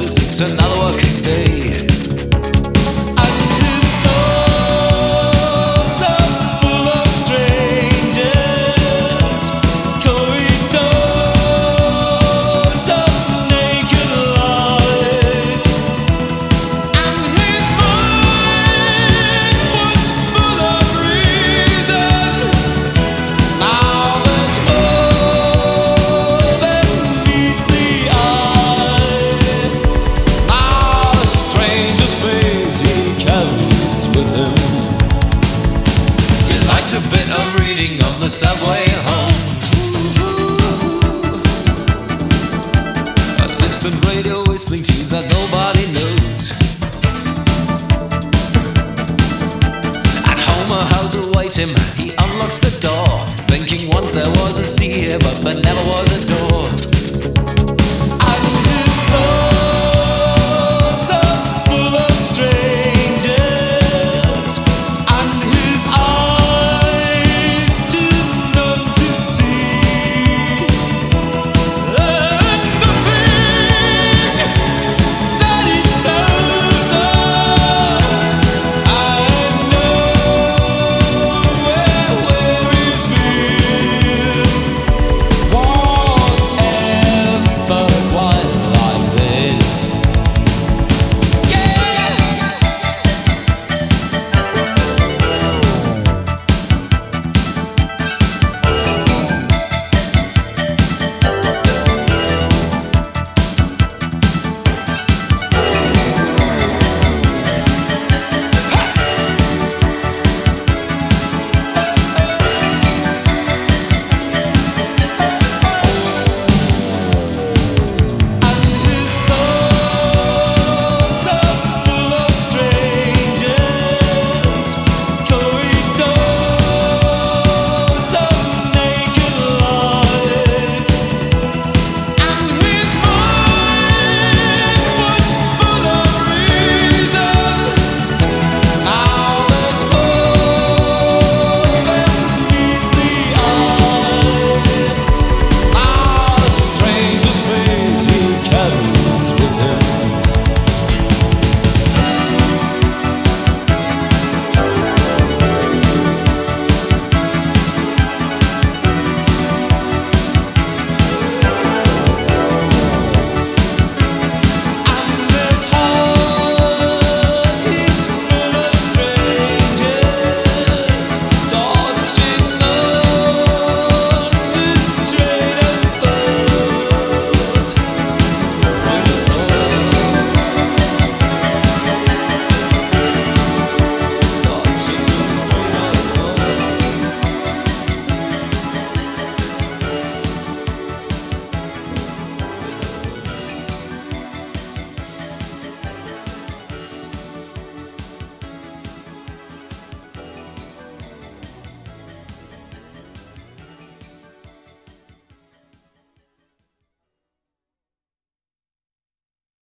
says it's another working day. And his thoughts are full of strangers, corridors of naked light. And his mind was full of reason. Now there's more than meets the eye. Now a stranger's face he carries with him. He likes a bit of reading on the subway home. A distant radio whistling tunes that nobody knows. At home a house awaits him, he unlocks the door, thinking once there was a sea here, but there never was a door.